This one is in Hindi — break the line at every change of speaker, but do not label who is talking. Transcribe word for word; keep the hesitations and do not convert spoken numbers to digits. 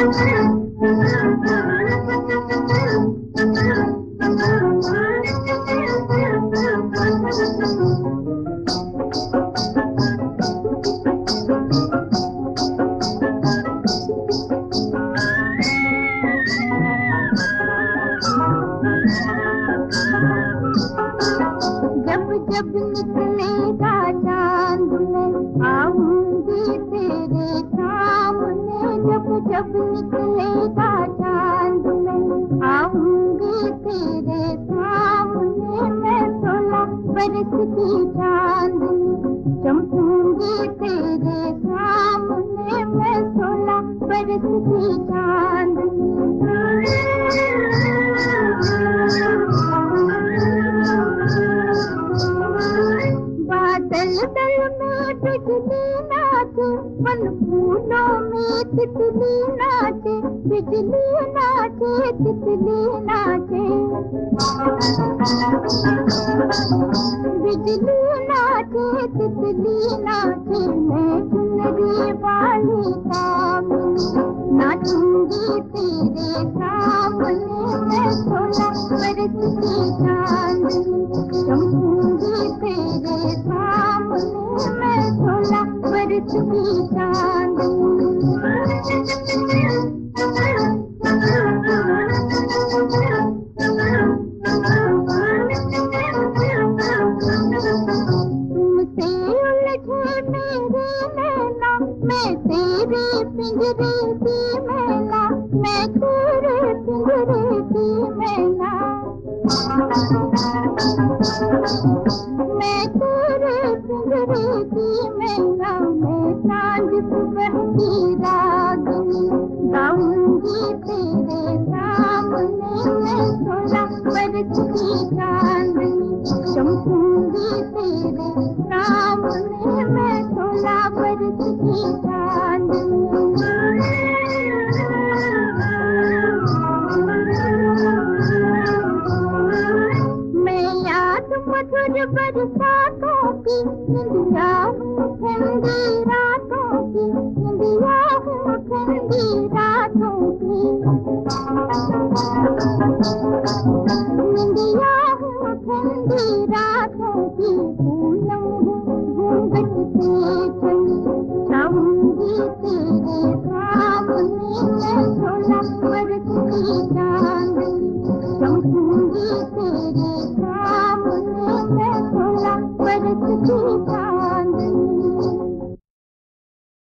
जब निकलेगा चांद मैं आऊंगी तेरे सामने, जब जब निकलेगा चांद मैं आऊंगी तेरे सामने। मैं सोलह बरस की चांदनी चमकूंगी तेरे सामने, मैं सोलह बरस की चांदनी। बादल दल में बिजली नाचे, वन फूलों में तितली नाचे, बिजली नाचे तितली नाचे, बिजली नाचे तितली नाचे। मैं चुनरी वाली कामिनी नाचूंगी तेरे सामने, मैं सोलह बरस की चांदनी चमकूंगी तेरे सामने, मैं सोलह बरस की चांदनी। तुमसे उलझे मेरे नैना, मैं तेरे पिंजरे की मैना, मैं तेरे पिंजरे की मैना, मैं तेरे पिंजरे की मैना। मैं सांझ सुबह की रागिनी गाऊंगी तेरे सामने, मैं सोलह बरस की चांदनी चमकूंगी तेरे सामने, मैं सोलह बरस की चांदनी। मैं याद मधुर बरसातों की निंदिया हूँ ठंडी रातों की, निंदिया हूँ ठंडी रातों की, निंदिया हूँ ठंडी रातों की। पूनम हूँ घूंघट से चली जाऊंगी तेरे सामने, मैं सोलह बरस की चांदनी चमकूंगी तेरे सामने, मैं सोलह बरस की चांदनी।